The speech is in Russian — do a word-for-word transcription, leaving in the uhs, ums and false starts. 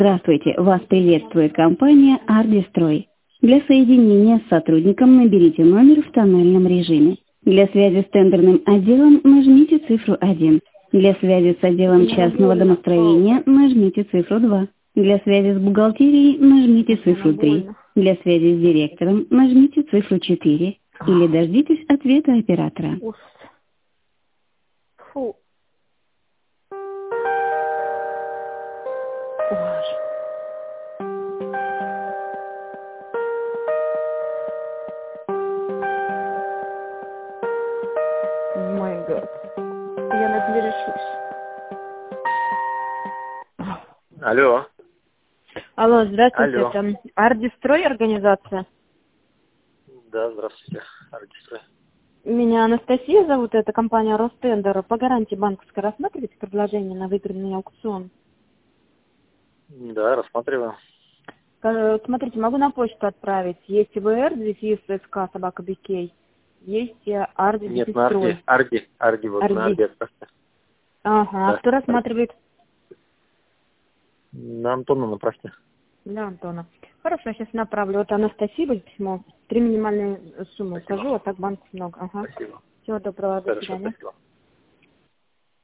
Здравствуйте, вас приветствует компания «Ардистрой». Для соединения с сотрудником наберите номер в тоннельном режиме. Для связи с тендерным отделом нажмите цифру один. Для связи с отделом частного домостроения нажмите цифру два. Для связи с бухгалтерией нажмите цифру три. Для связи с директором нажмите цифру четыре. Или дождитесь ответа оператора. Фу. Боже. Мой год. Я на это не решусь. Алло. Алло, здравствуйте, Алло. это Ардистрой организация? Да, здравствуйте. Ардистрой. Меня Анастасия зовут, это компания Ростендер. По гарантии банковской рассматриваете предложение на выигранный аукцион? Да, рассматриваю. Э, Смотрите, могу на почту отправить. Есть ИВР, дефис, СК, собака, Бикей. Есть э, Арди, Нет, дефис, на Строй. Арди. Арди. Арди, вот Арди. на Арди отправьте. Ага, а Да. кто рассматривает? На Антона направьте. Для Антона. Хорошо, я сейчас направлю. Вот Анастасия будет письмо. Три минимальные суммы Спасибо. укажу, а так банков много. Ага. Спасибо. Всего доброго, до Хорошо, свидания. спасибо.